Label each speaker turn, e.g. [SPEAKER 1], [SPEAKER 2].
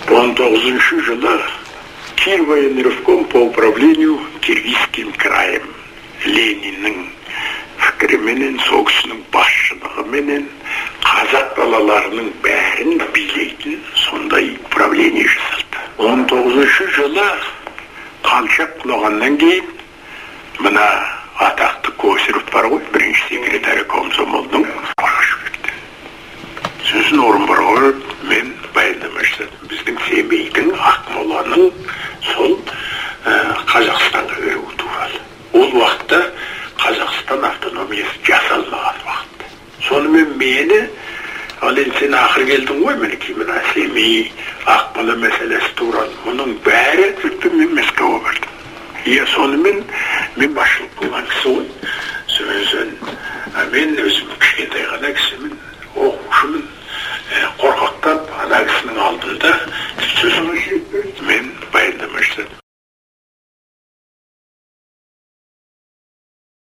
[SPEAKER 1] 19-шы жылы Кирвоенревком по управлению Киргизским краем Лениннің фікіріменен, соғысының басшылығыменен қазақ балаларының бәрін билейтін сондай управление жасалды. 19-шы жылы Қалшақ құлағаннан кейін мына атақты Косырев бар ғой, бірінші секретары комсомолдың Ашбекті. Сөзін орынбор қойып, мен баяндама жасадым. Біздің Семейдің, Ақмоланың сол Қазақстанға беруі туралы. Ол уақытта Қазақстан автономиясы жасалмаған уақыт. Сонымен мені, ал енді сен ақыр келдің ғой, мінекей мына Семей, Ақмола мәселесі туралы. Мұның бәрі сөйтіп мен Москваға бардым. Сонымен мен басшылық болған кісі ғой. Сөзін, мен өзім кішкентай ғана кісімін, оқушымын, қорқақтап, ана кісінің алдында